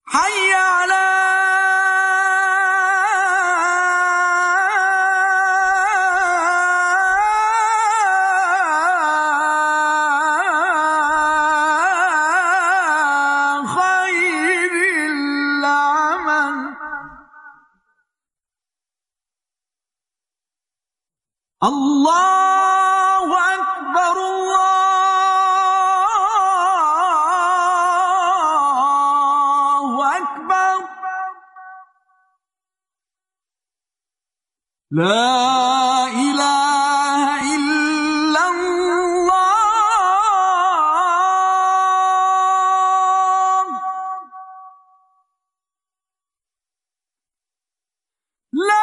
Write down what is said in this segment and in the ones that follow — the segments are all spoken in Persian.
حي على خير العمل. الله أكبر الله أكبر لا إله إلا الله لا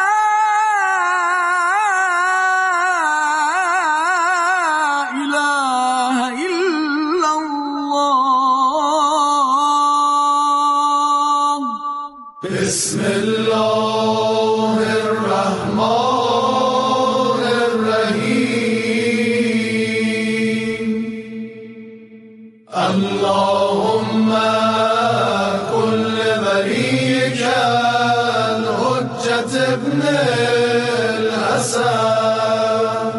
بسم الله الرحمن الرحيم. اللهم كل وليك الحجة ابن الحسن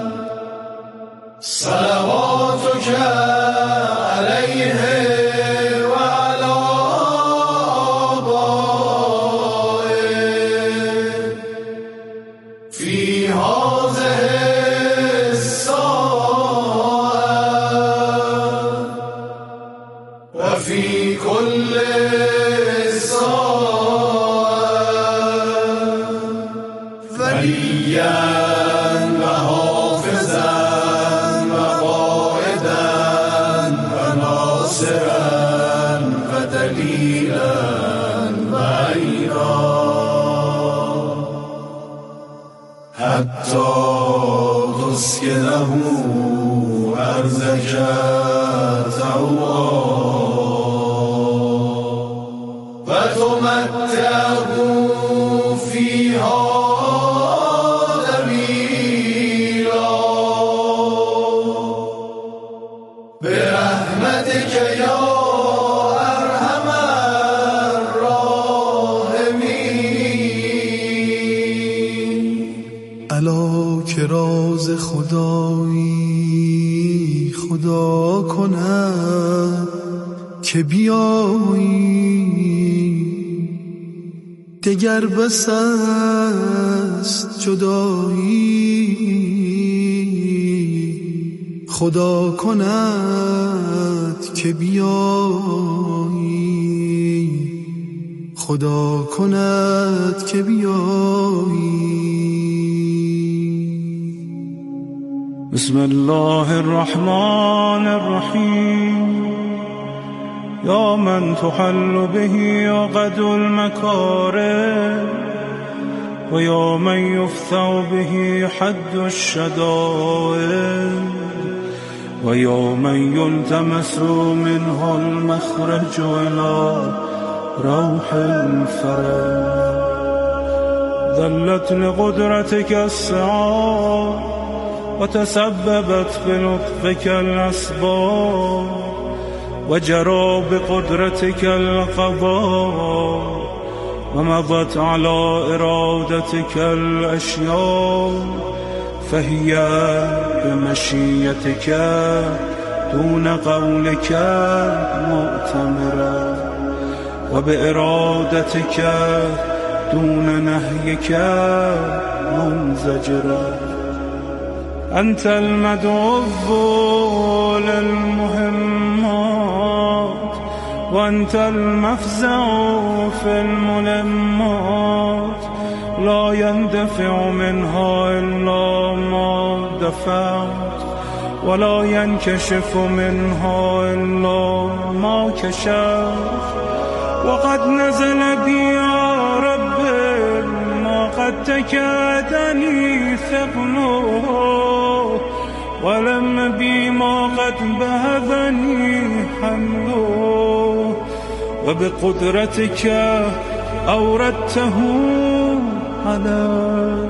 صلواتك عليه في هذه الساعة وفي كل ساعة وليا وحافظا وقائدا وناصرا ودليلا وعينا حتى تسكنه أرضك طوعا وتمتعه فيها طويلا برحمتك يا أرحم الراحمين. الا که راز خدایی خدا کند که بیایی دگر بس است جدایی خدا کند که بیایی خدا کند که بیایی. بسم الله الرحمن الرحيم. يا من تحل به عقد المكارم ويا من يفتح به حد الشدائد ويا من يلتمس منه المخرج إلى روح الفرج. ذلت لقدرتك السعاد وتسببت بلطفك الأسباب وجرى بقدرتك القضاء ومضت على إرادتك الأشياء فهي بمشيتك دون قولك مؤتمرة وبإرادتك دون نهيك منزجرة. أنت المدعو للمهمات وأنت المفزع في الملمات لا يندفع منها إلا ما دفعت ولا ينكشف منها إلا ما كشفت. وقد نزل بي يا رب ما قد تكادني ثقله ولم بي ما قد بهذني حمله وبقدرتك أوردته علي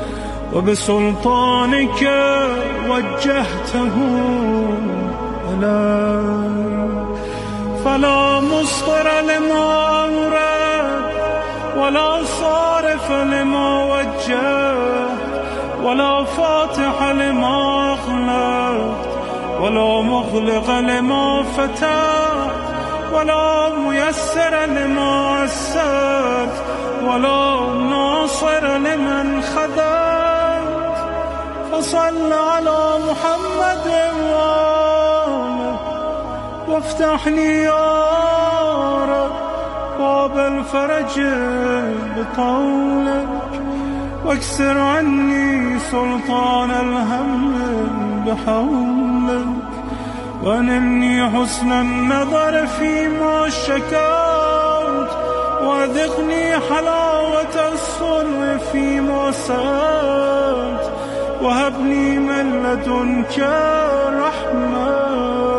وبسلطانك وجهته علي فلا مصدر لما أورد ولا صارف لما وجه ولا فاتح لما أغلق ولا مغلق لما فتح ولا ميسر لما عسرت ولا ناصر لمن خذلت فصل على محمد وآله وافتح لي يا رب باب الفرج بطولك واكسر عني سلطان الهم بحولك وانلني حسن النظر فيما شكوت وذقني حلاوة الصلح فيما سألت وهبني من لدنك رحمة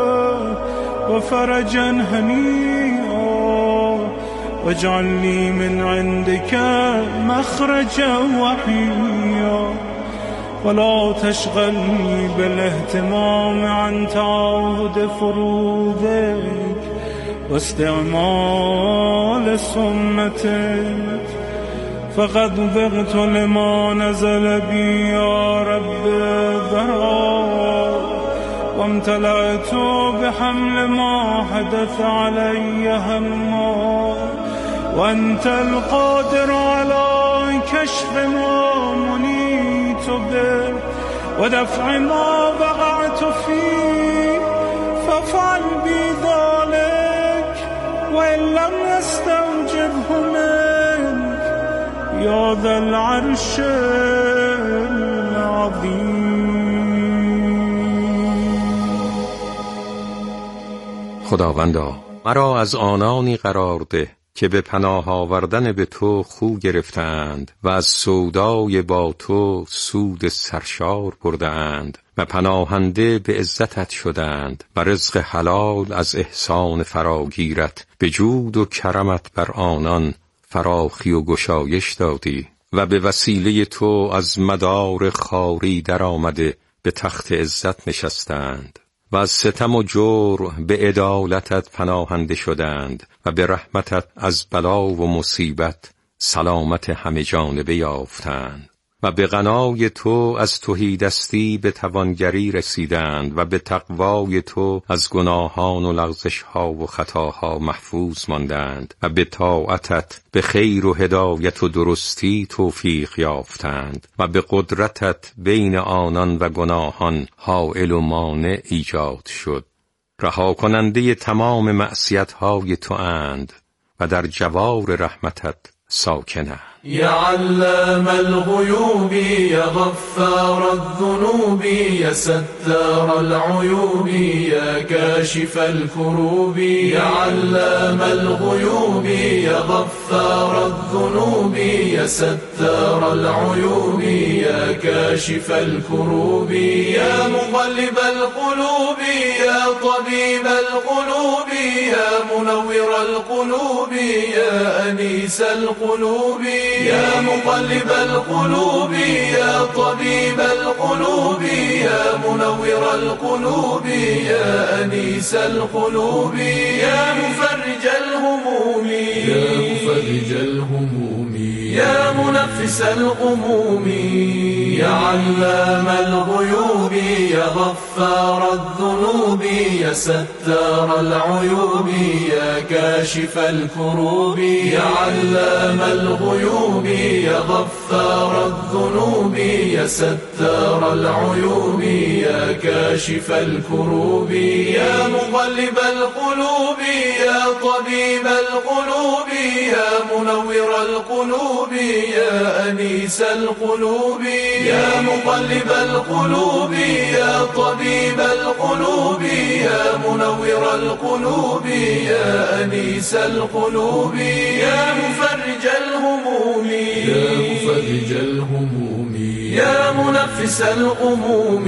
وفرجا هنيئا واجعل لي من عندك مخرجا وحيا ولا تشغلني بالاهتمام عن تعاهد فروضك واستعمال سنتك فقد ضغط لما نزل بي يا رب ذرا وامتلأت بحمل ما حدث علي هما وأنت القادر على كشف ما منيت به ودفع ما وقعت فيه فافعل بي ذلك وإن لم يستوجبه منك يا ذا العرش العظيم. خداوندا مرا از آنانی قرار ده که به پناه آوردن به تو خو گرفتند و از سودای با تو سود سرشار بردند و پناهنده به عزتت شدند و رزق حلال از احسان فراگیرت به جود و کرمت بر آنان فراخی و گشایش دادی و به وسیله تو از مدار خاری در آمده به تخت عزت نشستند و از ستم و جور به عدالتت پناهنده شدند و به رحمتت از بلا و مصیبت سلامت همه جانبه یافتند و به غنای تو از تهیدستی به توانگری رسیدند و به تقوای تو از گناهان و لغزش‌ها و خطاها محفوظ ماندند و به طاعتت به خیر و هدایت و درستی توفیق یافتند و به قدرتت بین آنان و گناهان حائل و مانع ایجاد شد. رها کننده تمام معصیت‌های تو اند و در جوار رحمتت ساکنند. يا علام الغيوب يا غفار الذنوب يا ستار العيوب يا كاشف الكروب يا علام الغيوب يا غفار الذنوب يا ستار العيوب يا كاشف الكروب يا مقلب القلوب يا طبيب القلوب يا منور القلوب يا أنيس القلوب يا مقلب القلوب يا طبيب القلوب يا منور القلوب يا أنيس القلوب يا مفرج الهموم يا مفرج الهموم يا منفس الغموم يا علام الغيوب يا غفار الذنوب يا ستار العيوب يا كاشف الكروب يا علام الغيوب يا غفار الذنوب يا ستار العيوب يا كاشف الكروب يا مقلب القلوب يا طبيب القلوب يا منور القلوب يا أنيس القلوب يا مقلب القلوب يا طبيب القلوب يا منور القلوب يا أنيس القلوب يا مفرج الهموم يا مفرج الهموم يا منفس الغموم.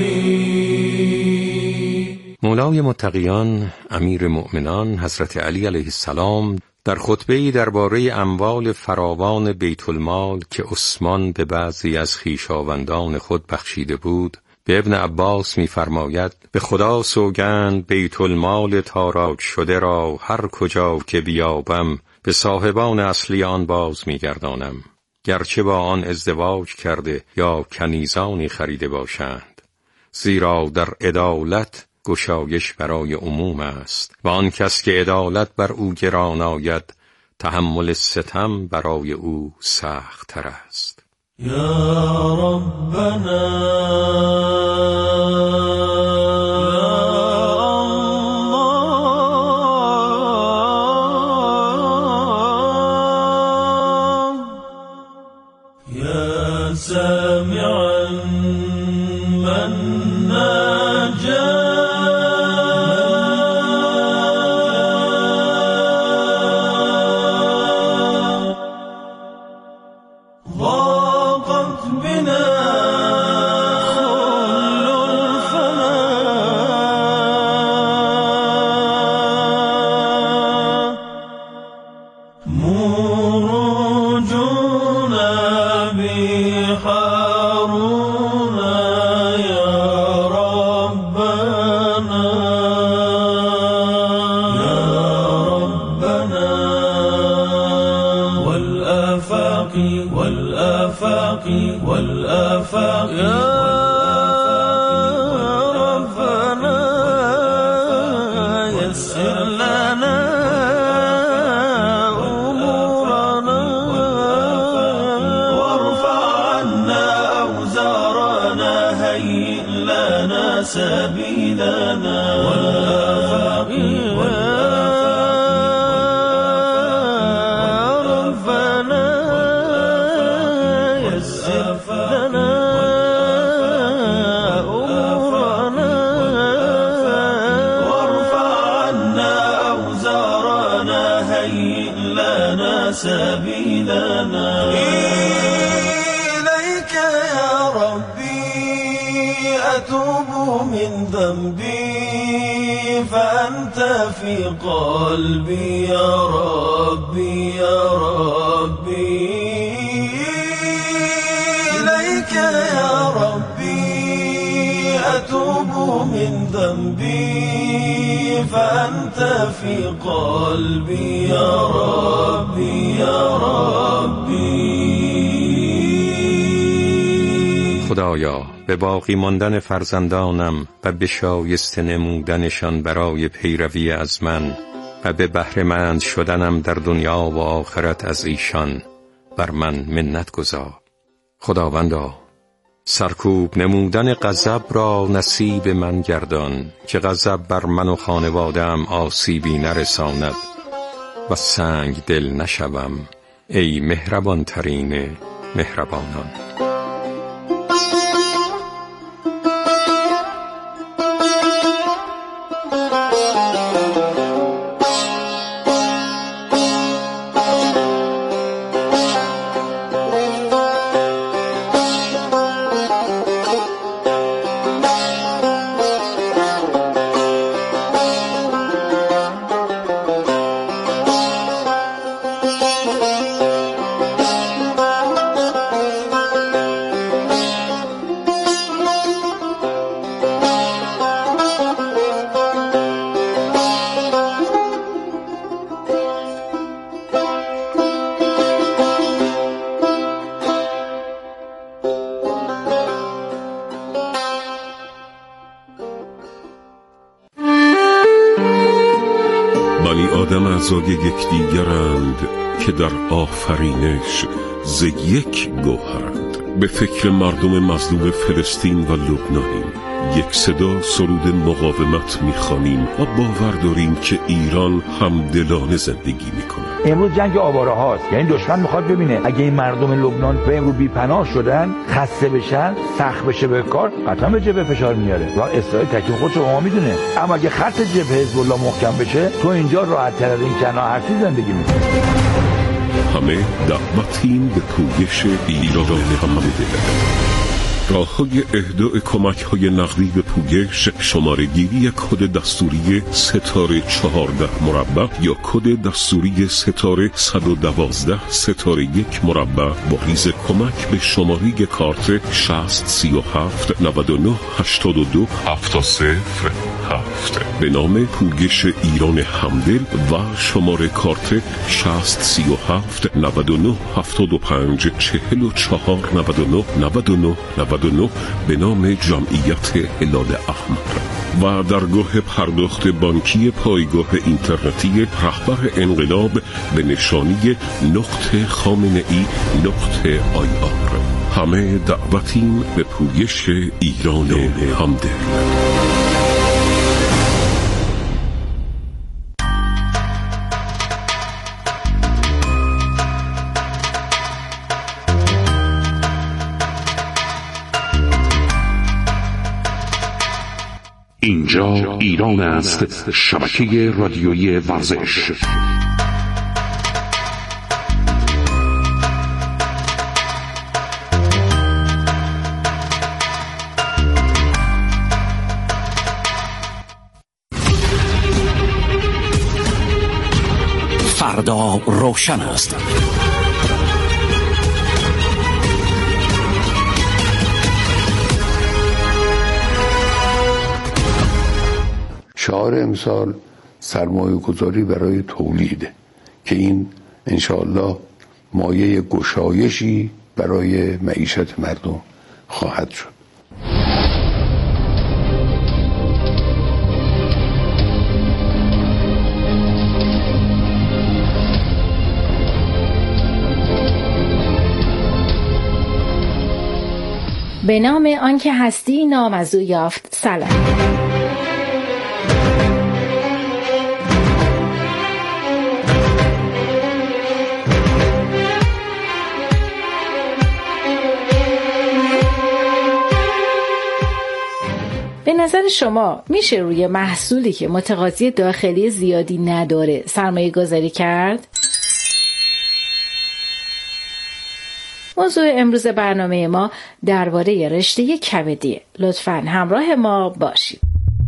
مولای متقیان امیر مؤمنان حضرت علی علیه السلام در خطبه‌ای درباره اموال فراوان بیت المال که عثمان به بعضی از خویشاوندان خود بخشیده بود به ابن عباس می‌فرماید به خدا سوگند بیت المال تاراج شده را هر کجا که بیابم به صاحبان اصلی آن باز می‌گردانم، گرچه با آن ازدواج کرده یا کنیزانی خریده باشند، زیرا در عدالت گشایش برای عموم است و آن کس که عدالت بر او گران آید تحمل ستم برای او سخت تر است. یا ربنا یا سامعا من ناجا والآفاق يا ربنا يسر لنا أمورنا وارفع عنا أوزارنا هيئ لنا سبيلنا والآفاق سبيلنا إليك يا ربي أتوب من ذنبي فأنت في قلبي يا ربي يا ربي إليك يا ربي أتوب من ذنبي فأنت في قلبي يا ربي يا ربي. خدایا به باقی ماندن فرزندانم و به شایسته نمودنشان برای پیروی از من و به بهره‌مند شدنم در دنیا و آخرت از ایشان بر من منت گذار. خداوندا سرکوب نمودن غضب را نصیب من گردان که غضب بر من و خانواده‌ام آسیبی نرساند و سنگ دل نشوم، ای مهربان ترین مهربانان. بنی آدم اعضای یکدیگرند که در آفرینش ز یک گوهرند. به فکر مردم مظلوم فلسطین و لبنانیم، یک صدا سرود مقاومت میخوانیم و باور داریم که ایران همدلانه زندگی میکنه. امروز جنگ آواره هاست، یعنی دشمن میخواد ببینه اگه این مردم لبنان به امروز بی‌پناه شدن، خسته بشن، سخت بشه به کار، قطعا به جبهه فشار میاره و اسرائیل تکلیف خودش رو ما میدونه. اما اگه خط جبهه حزب الله محکم بشه، تو اینجا راحت تر از این کنار هرچی زندگی میکنی. همه دعوتیم به پویش ایران همه دل. راه‌های اهدای کمک‌های نقدی به پویش: شماره‌گیری کد دستوری ستاره 14 مربع یا کد دستوری ستاره 112 ستاره 1 مربع با ریز کمک به شماره کارت 6037 99 82 707 به نام پویش ایران همدل و شماره کارت 6037 99 75 44 99 99 99 به نام جمعیت هلال احمر و درگاه پرداخت بانکی پایگاه اینترنتی رهبر انقلاب به نشانی .خامنه‌ای.ir. همه دعوتیم به پویش ایران همدل. اینجا ایران است، شبکه رادیویی ورزش. فردا روشن است. شعار امسال سرمایه گذاری برای تولیده که این انشاءالله مایه گشایشی برای معیشت مردم خواهد شد. به نام آنکه هستی نام از او یافت. سلام. به نظر شما میشه روی محصولی که متقاضی داخلی زیادی نداره سرمایه گذاری کرد؟ موضوع امروز برنامه ما درباره رشته کبدیه. لطفاً همراه ما باشید.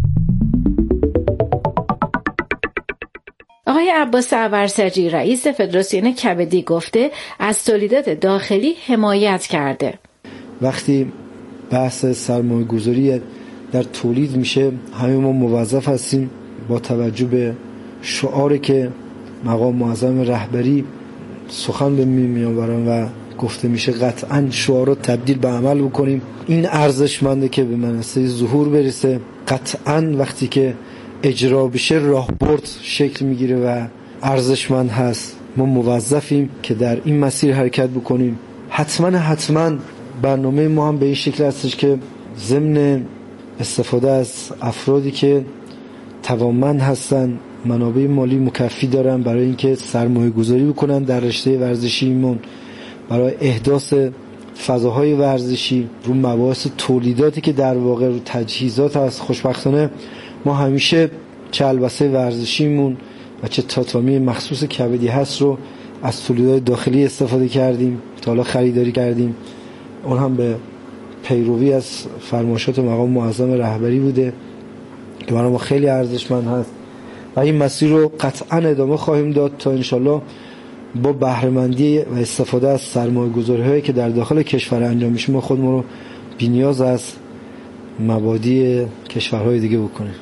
آقای عباس عورسجی رئیس فدراسیون کبدی گفته از تولیدات داخلی حمایت کرده. وقتی بحث سرمایه گذاری در تولید میشه همه ما موظف هستیم با توجه به شعاری که مقام معظم رهبری سخن به میآورن و گفته میشه قطعاً شعار رو تبدیل به عمل بکنیم. این ارزشمنده که به منصه ظهور برسه. قطعاً وقتی که اجرا بشه راهبرد شکل میگیره و ارزشمند هست. ما موظفیم که در این مسیر حرکت بکنیم. حتما برنامه ما هم به این شکل هستش که ضمن استفاده از افرادی که توانمند هستن، منابع مالی مکفی دارن برای اینکه سرمایه گذاری بکنن در رشته ورزشیمون، برای احداث فضاهای ورزشی رو مباحث تولیداتی که در واقع رو تجهیزات هست. خوشبختانه ما همیشه چه البسه ورزشیمون و چه تاتامی مخصوص کبدی هست رو از تولیدات داخلی استفاده کردیم، تا حالا خریداری کردیم. اون هم به پیروی از فرمایشات مقام معظم رهبری بوده که برای ما خیلی ارزشمند هست و این مسیر رو قطعا ادامه خواهیم داد تا انشالله با بهره‌مندی و استفاده از سرمایه‌گذاری‌هایی که در داخل کشور انجام میشه ما خودمون رو بی‌نیاز از مبادی کشورهای دیگه بکنیم.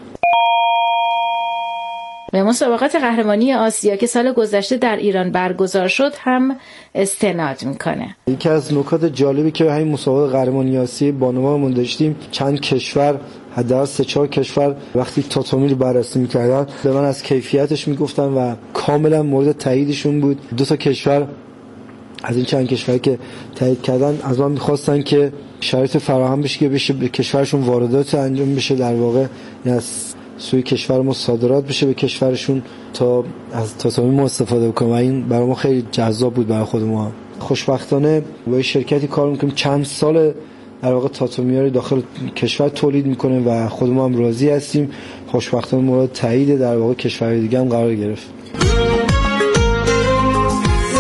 به مسابقات قهرمانی آسیا که سال گذشته در ایران برگزار شد هم استناد میکنه. یکی از نکات جالبی که همین مسابقات قهرمانی آسیا بانوانمون داشتیم، چند کشور حداقل 3-4 کشور وقتی تاتامی رو بررسی میکردن به من از کیفیتش میگفتن و کاملا مورد تاییدشون بود. 2 تا کشور از این چند کشوری که تایید کردن از من میخواستن که شرایط فراهم بشه که بشه به کشورشون واردات انجام بشه، در واقع از سوی کشور ما صادرات بشه به کشورشون تا از تاتامی ما استفاده بکنیم و این برای ما خیلی جذاب بود برای خود ما. خوشبختانه با شرکتی کار میکنیم چند سال در واقع تاتامی‌ها رو داخل کشور تولید میکنه و خود ما هم راضی هستیم. خوشبختانه مورد تایید در واقع کشورهای دیگه هم قرار گرفت.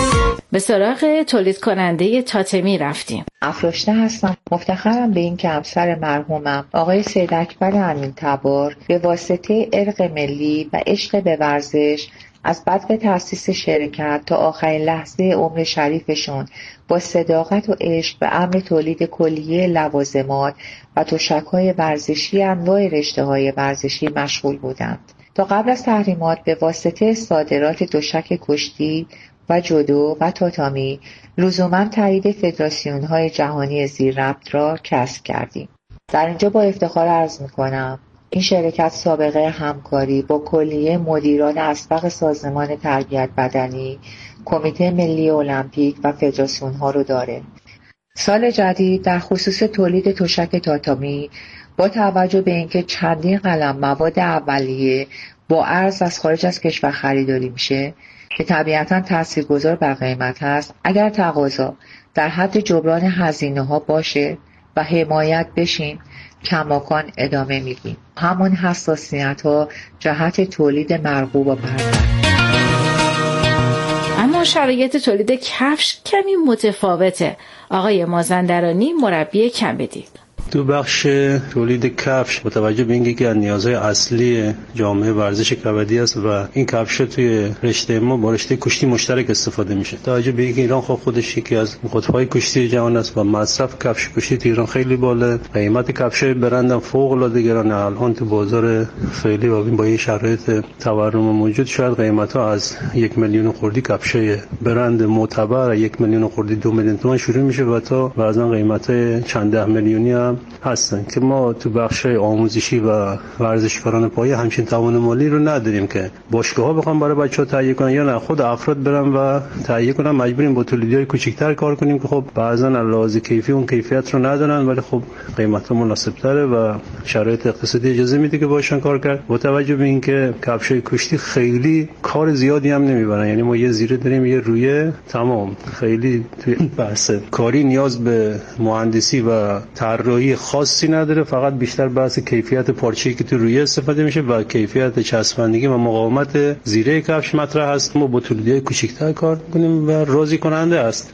به سراغ تولید کننده تاتمی رفتیم. افراشته هستم. مفتخرم به این که همسر مرحومم آقای سید اکبر امین‌تبار به واسطه ارق ملی و عشق به ورزش از بدو تأسیس شرکت تا آخرین لحظه عمر شریفشون با صداقت و عشق به امر تولید کلیه لوازمات و تشک‌های ورزشی انواع رشته‌های ورزشی مشغول بودند. تا قبل از تحریمات به واسطه صادرات تشک کشتی و جودو و تاتامی لزوما تایید فدراسیون‌های جهانی زیر ربط را کسب کردیم. در اینجا با افتخار عرض می‌کنم این شرکت سابقه همکاری با کلیه مدیران اسبق سازمان تربیت بدنی، کمیته ملی المپیک و فدراسیون‌ها رو داره. سال جدید در خصوص تولید تشک تاتامی با توجه به اینکه چندین قلم مواد اولیه با ارز از خارج از کشور خریداری میشه که طبیعتاً تاثیرگذار بر قیمت هست، اگر تقاضا در حد جبران هزینه‌ها باشه و حمایت بشیم کماکان ادامه میدیم. همون حساسیت‌ها جهت تولید مرغوب و برتر. اما شرایط تولید کفش کمی متفاوته. آقای مازندرانی مربی کبدی. تو بخش تولید کفش با توجه به اینکه از نیازهای اصلی جامعه ورزش کبدی است و این کفش توی رشته ما با رشته کشتی مشترک استفاده میشه. توجه به اینکه ایران خودش یکی از قطب‌های کشتی جهان است و مصرف کفش کشتی تو ایران خیلی بالا، قیمت کفش برند فوق العاده گرانه. الان تو بازار فعلی با این شرایط تورم موجود شاید قیمت‌ها از 1 میلیون خردی کفش برند معتبر 1 میلیون خردی 2 میلیون تومان شروع میشه و تا بعضا قیمت‌های چند ده میلیونی هم هستن که ما تو بخش آموزشی و ورزشکاران پایه همچین توان مالی رو نداریم که باشگاه‌ها بخوام برای بچه‌ها تهیه کنن یا نه خود افراد برن و تهیه کنن. مجبوریم با تولیدهای کوچیک‌تر کار کنیم که خب بعضا لحاظ کیفی اون کیفیت رو ندارن ولی خب قیمت‌ها مناسب‌تره و شرایط اقتصادی اجازه میده که باشن کار کرد. با توجه به اینکه کفشای کشتی خیلی کار زیادی هم نمیبرن، یعنی ما یه زیره داریم یه رویه تمام، خیلی توی بحث کاری نیاز به مهندسی و طراحی خاصی نداره، فقط بیشتر بحث کیفیت پارچه‌ای که تو رویه استفاده میشه و کیفیت چسبندگی و مقاومت زیره کفش مطرح هست. ما با تولیدهای کوچیک‌تر کار می‌کنیم و راضی کننده است.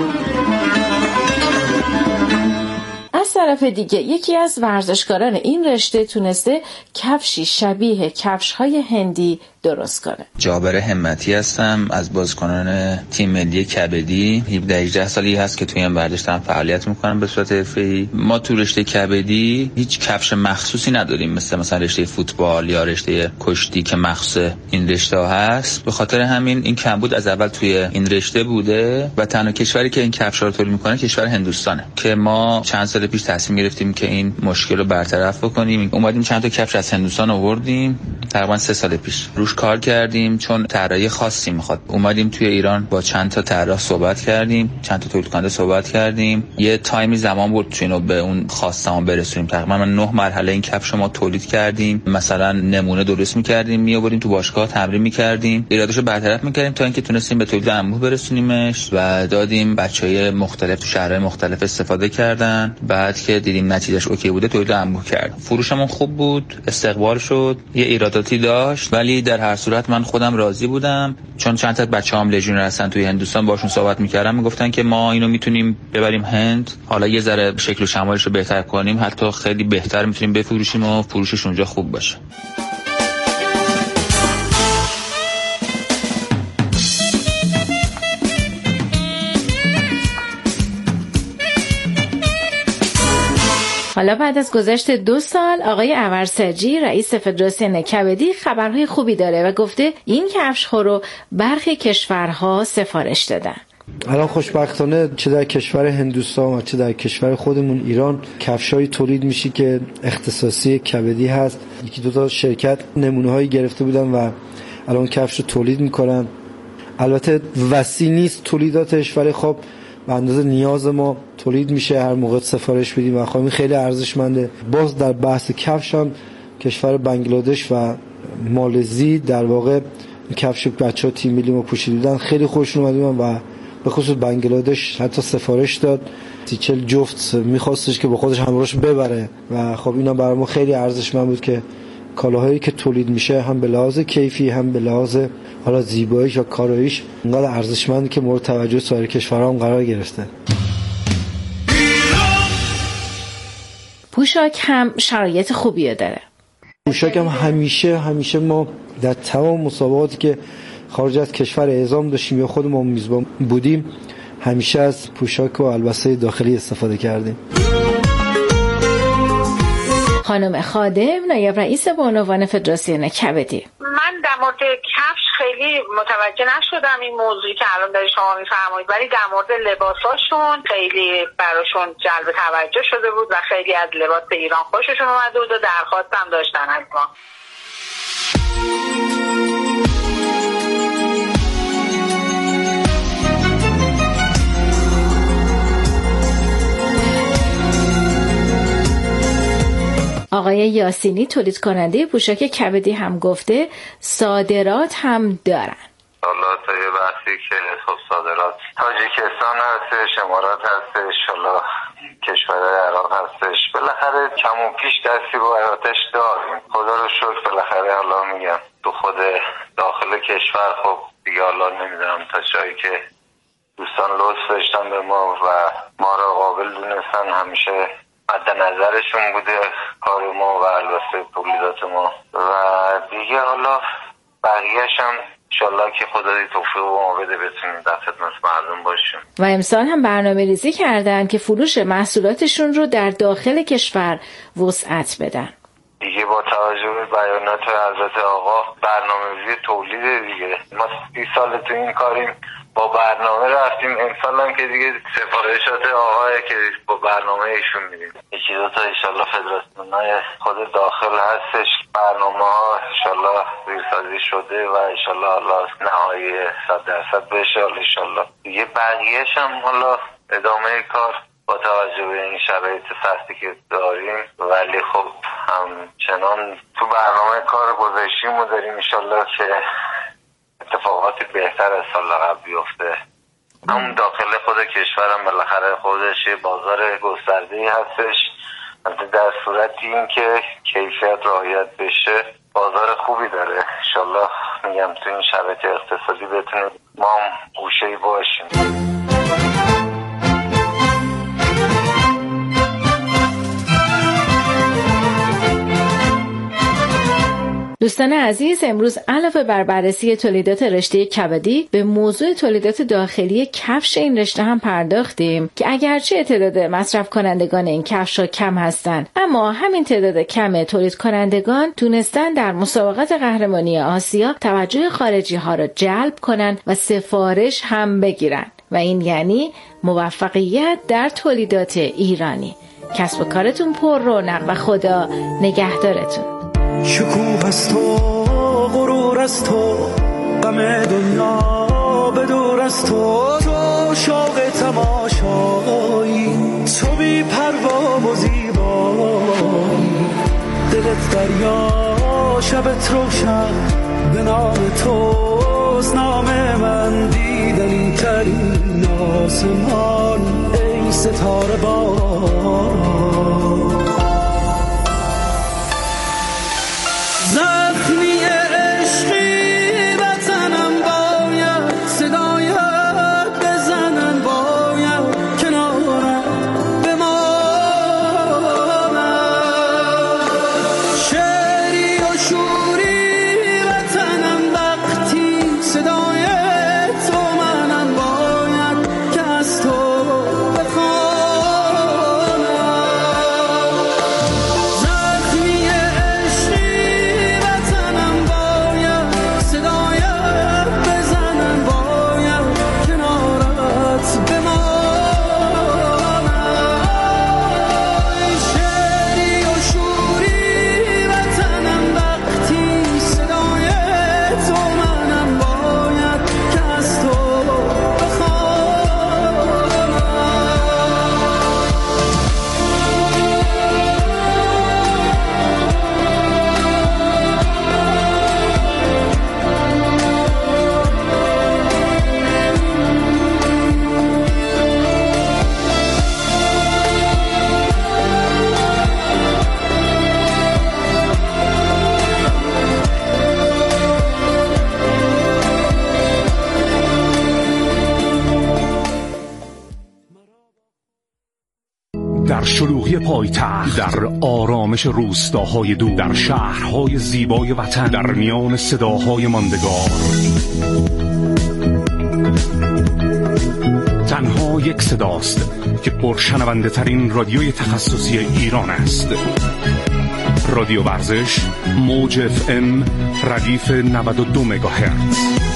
از طرف دیگه یکی از ورزشکاران این رشته تونسته کفشی شبیه کفش‌های هندی درست کنه. جابر همتی هستم، از بازیکنان تیم ملی کبدی. 17-18 سالی هست که توی این ورزش دارم فعالیت میکنم به صورت حرفه‌ای. ما تو رشته کبدی هیچ کفش مخصوصی نداریم مثلا رشته فوتبال یا رشته کشتی که مخصوص این رشته هست. به خاطر همین این کمبود از اول توی این رشته بوده و تنها کشوری که این کفشا رو تولید میکنه کشور هندوستانه که ما چند سال پیش تصمیم گرفتیم که این مشکل رو برطرف بکنیم. اومدیم چند تا کفش از هندوستان آوردیم تقریبا 3 سال پیش. روش کار کردیم چون طراحی خاصی میخواد. اومدیم توی ایران با چند تا طراح صحبت کردیم، چند تا تولید کننده صحبت کردیم. یه تایمی زمان بود چون اینو به اون خواستمون برسونیم. تقریبا 9 مرحله این کفش ما تولید کردیم. مثلا نمونه درست می‌کردیم، میآوردیم تو باشگاه تمرین می‌کردیم، ایراداشو برطرف می‌کردیم تا اینکه تونستیم به تولید انبوه برسونیمش و دادیم. بچهای مختلف تو شهرهای مختلف استفاده کردن. بعد که دیدیم نتیجهش اوکی بوده تولید انبوه کردیم. فروشمون خوب بود، استقبال شد. یه ایراداتی داشت ولی در هر صورت من خودم راضی بودم چون چند تا بچه‌ام لژیونر هستن توی هندوستان، باشون صحبت می‌کردم میگفتن که ما اینو میتونیم ببریم هند، حالا یه ذره شکل و شمالش رو بهتر کنیم، حتی خیلی بهتر میتونیم بفروشیم و فروشش اونجا خوب باشه. حالا بعد از گذشت 2 سال آقای اورسرجی رئیس فدراسیون کبدی خبرهای خوبی داره و گفته این کفش‌ها رو برخی کشورها سفارش دادن. الان خوشبختانه چه در کشور هندوستان و چه در کشور خودمون ایران کفشای تولید میشه که اختصاصی کبدی هست. 1-2 تا شرکت نمونه‌هایی گرفته بودن و الان کفش رو تولید میکنن. البته وسیع نیست تولیداتش ولی خب به اندازه نیاز ما تولید میشه، هر موقع سفارش بدیم و خب این خیلی ارزشمنده. باز در بحث کفش هم کشور بنگلادش و مالزی در واقع کفش بچه‌ها تیم ملی ما پوشیدن خیلی خوششون اومد و به خصوص بنگلادش حتی سفارش داد 30-40 جفت میخواستش که با خودش همراهش ببره و خب اینا برای ما خیلی ارزشمند بود که کالاهایی که تولید میشه هم به لحاظ کیفی هم به لحاظ حالا زیباییش یا کاراییش انقدر ارزشمندی که مورد توجه سایر کشورها هم قرار گرفته. پوشاک هم شرایط خوبی داره. پوشاک هم همیشه ما در تمام مسابقاتی که خارج از کشور اعزام داشتیم یا خودمون میزبان بودیم همیشه از پوشاک و البسه داخلی استفاده کردیم. خانم خادم نایب رئیس به عنوان فدراسیون کبدی: من در مورد کفش خیلی متوجه نشدم این موضوعی که الان داری شما میفرمایید، ولی در مورد لباساشون خیلی براشون جلب توجه شده بود و خیلی از لباس ایران خوششون اومده بود و درخواستم داشتن از ما. آقای یاسینی تولید کننده پوشاک کبدی هم گفته صادرات هم دارن. حالا تا یه بحثی که خب صادرات تاجیکستان هستش، امارات هستش، حالا کشور عراق هستش، بالاخره کم و پیش دستی با آتش داریم. خدا رو شکر بالاخره حالا میگم تو خود داخل کشور خب دیگه حالا نمیدونم تا جایی که دوستان لطف داشتن به ما و ما را قابل دونستن همیشه مد نظرشون بوده کار ما و البته تولیدات ما و دیگه حالا بقیه‌اش هم انشالله که خدای توفیق ما بده بتونیم در خدمت مردم باشیم. و امسال هم برنامه ریزی کردن که فروش محصولاتشون رو در داخل کشور وسعت بدن. دیگه با توجه به بیانات حضرت آقا برنامه‌ریزی تولید دیگه ما 30 سال تو این کاریم، با برنامه رفتیم، امسال هم که دیگه سفارشات آقای که با برنامه ایشون میدیم. یکی دو تا انشالله فدراسیونای خود داخل هستش، برنامه ها انشالله زیرسازی شده و انشالله حالا نهایی 100% بشه. انشالله دیگه بقیه‌اش هم حالا ادامه کار با توجه به این شرایط سختی که داریم، ولی خب همچنان تو برنامه کار گذاشتیم و داریم انشالله که اتفاقاتی بهتر از سال قبل بیفته. همون داخل خود کشورم بالاخره خودش بازار گسترده‌ای هستش، در صورتی این که کیفیت رعایت بشه بازار خوبی داره. انشالله میگم تو این شرایط اقتصادی بتونیم ما هم گوشه‌ای باشیم. دوستان عزیز، امروز علاوه بر بررسی تولیدات رشته کبدی به موضوع تولیدات داخلی کفش این رشته هم پرداختیم که اگرچه تعداد مصرف کنندگان این کفش ها کم هستند، اما همین تعداد کم تولید کنندگان تونستن در مسابقات قهرمانی آسیا توجه خارجی ها را جلب کنن و سفارش هم بگیرن و این یعنی موفقیت در تولیدات ایرانی. کسب و کارتون پر رونق و خدا نگهدارتون. شکوه از تو، غرور از تو، غم دنیا به دور از تو، تو شوق تماشایی، تو بی پروا و زیبایی، دلت دریا شبت روشن، به نام توست نام من، دیدنی ترین آسمان ای ستاره باران. زخمی عشقی وطنم باید صدایت بزنن، باید کنارت بمانم، شعری و شوری وطنم وقتی صدایت و منم باید که از تو بخوانم. در شلوغی پایتخت، در آرامش روستاهای دور، در شهرهای زیبای وطن، در میان صداهای ماندگار، تنها یک صداست که پرشنونده ترین رادیوی تخصصی ایران است. رادیو ورزش، موج FM ردیف 92 مگاهرتز.